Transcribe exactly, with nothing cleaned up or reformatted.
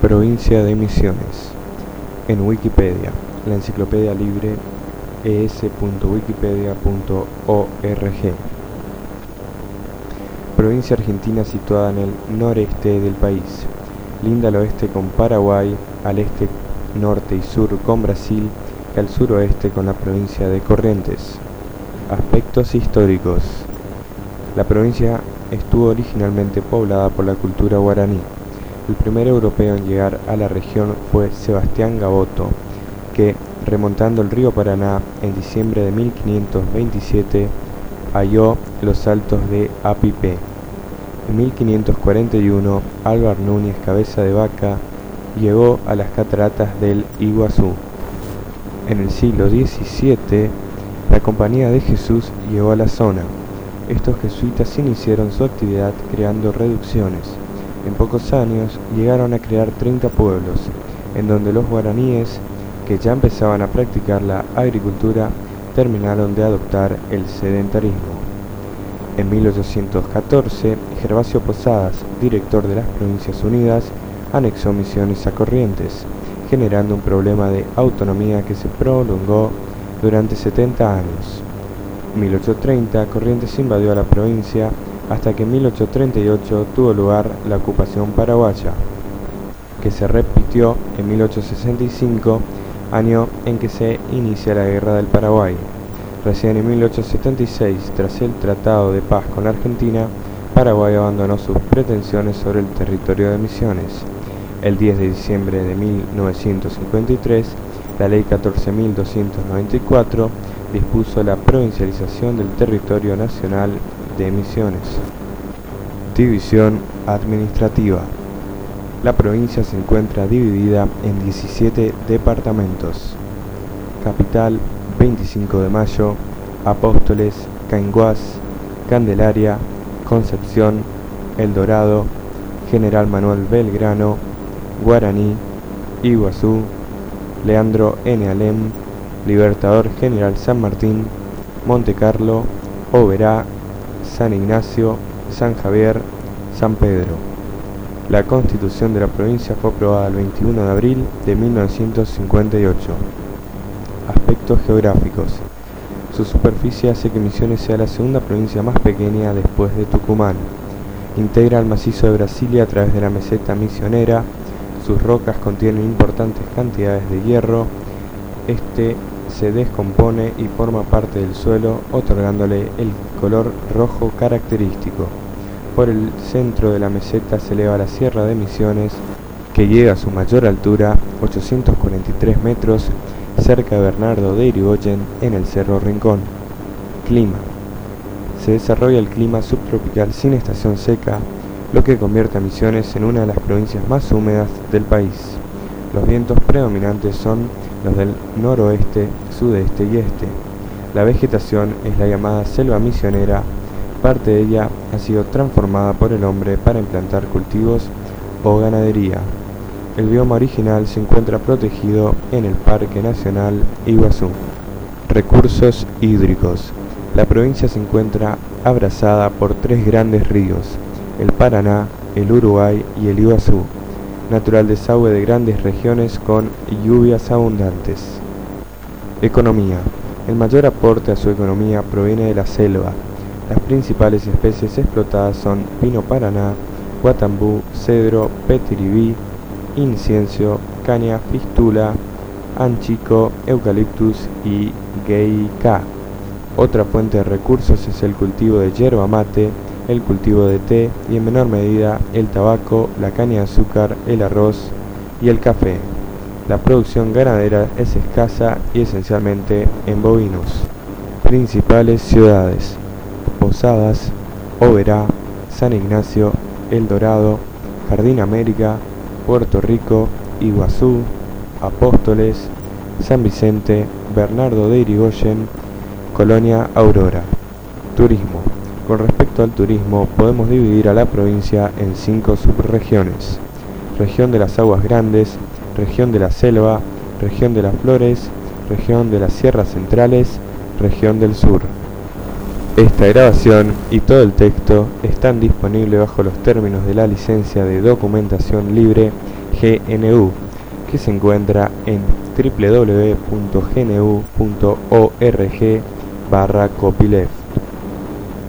Provincia de Misiones. En Wikipedia, la enciclopedia libre e s punto wikipedia punto org. Provincia argentina situada en el noreste del país. Linda al oeste con Paraguay, al este, norte y sur con Brasil y al suroeste con la provincia de Corrientes. Aspectos históricos. La provincia estuvo originalmente poblada por la cultura guaraní. El primer europeo en llegar a la región fue Sebastián Gaboto, que, remontando el río Paraná en diciembre de mil quinientos veintisiete, halló los altos de Apipé. En mil quinientos cuarenta y uno, Álvar Núñez Cabeza de Vaca llegó a las cataratas del Iguazú. En el siglo diecisiete, la Compañía de Jesús llegó a la zona. Estos jesuitas iniciaron su actividad creando reducciones. En pocos años llegaron a crear treinta pueblos, en donde los guaraníes, que ya empezaban a practicar la agricultura, terminaron de adoptar el sedentarismo. En mil ochocientos catorce, Gervasio Posadas, director de las Provincias Unidas, anexó Misiones a Corrientes, generando un problema de autonomía que se prolongó durante setenta años. En mil ochocientos treinta, Corrientes invadió a la provincia hasta que en mil ochocientos treinta y ocho tuvo lugar la ocupación paraguaya, que se repitió en mil ochocientos sesenta y cinco, año en que se inicia la Guerra del Paraguay. Recién en mil ochocientos setenta y seis, tras el Tratado de Paz con la Argentina, Paraguay abandonó sus pretensiones sobre el territorio de Misiones. El diez de diciembre de mil novecientos cincuenta y tres, la Ley catorce mil doscientos noventa y cuatro dispuso la provincialización del territorio nacional de Misiones. División administrativa. La provincia se encuentra dividida en diecisiete departamentos. Capital: veinticinco de mayo, Apóstoles, Cainguás, Candelaria, Concepción, El Dorado, General Manuel Belgrano, Guaraní, Iguazú, Leandro N. Alem, Libertador General San Martín, Monte Carlo, Oberá, San Ignacio, San Javier, San Pedro. La Constitución de la provincia fue aprobada el veintiuno de abril de mil novecientos cincuenta y ocho. Aspectos geográficos. Su superficie hace que Misiones sea la segunda provincia más pequeña después de Tucumán. Integra el macizo de Brasilia a través de la meseta misionera. Sus rocas contienen importantes cantidades de hierro. Este se descompone y forma parte del suelo, otorgándole el color rojo característico. Por el centro de la meseta se eleva la Sierra de Misiones, que llega a su mayor altura, ochocientos cuarenta y tres metros, cerca de Bernardo de Irigoyen, en el Cerro Rincón. Clima. Se desarrolla el clima subtropical sin estación seca, lo que convierte a Misiones en una de las provincias más húmedas del país. Los vientos predominantes son los del noroeste, sudeste y este. La vegetación es la llamada selva misionera. Parte de ella ha sido transformada por el hombre para implantar cultivos o ganadería. El bioma original se encuentra protegido en el Parque Nacional Iguazú. Recursos hídricos. La provincia se encuentra abrazada por tres grandes ríos: el Paraná, el Uruguay y el Iguazú, natural desagüe de grandes regiones con lluvias abundantes. Economía. El mayor aporte a su economía proviene de la selva. Las principales especies explotadas son pino paraná, guatambú, cedro, petiribí, incienso, caña fistula, anchico, eucaliptus y gueyca. Otra fuente de recursos es el cultivo de yerba mate, el cultivo de té y, en menor medida, el tabaco, la caña de azúcar, el arroz y el café. La producción ganadera es escasa y esencialmente en bovinos. Principales ciudades: Posadas, Oberá, San Ignacio, El Dorado, Jardín América, Puerto Rico, Iguazú, Apóstoles, San Vicente, Bernardo de Irigoyen, Colonia Aurora. Turismo. Con respecto al turismo, podemos dividir a la provincia en cinco subregiones: región de las aguas grandes, región de la selva, región de las flores, región de las sierras centrales, región del sur. Esta grabación y todo el texto están disponibles bajo los términos de la licencia de documentación libre G N U, que se encuentra en w w w punto g n u punto org barra copyleft.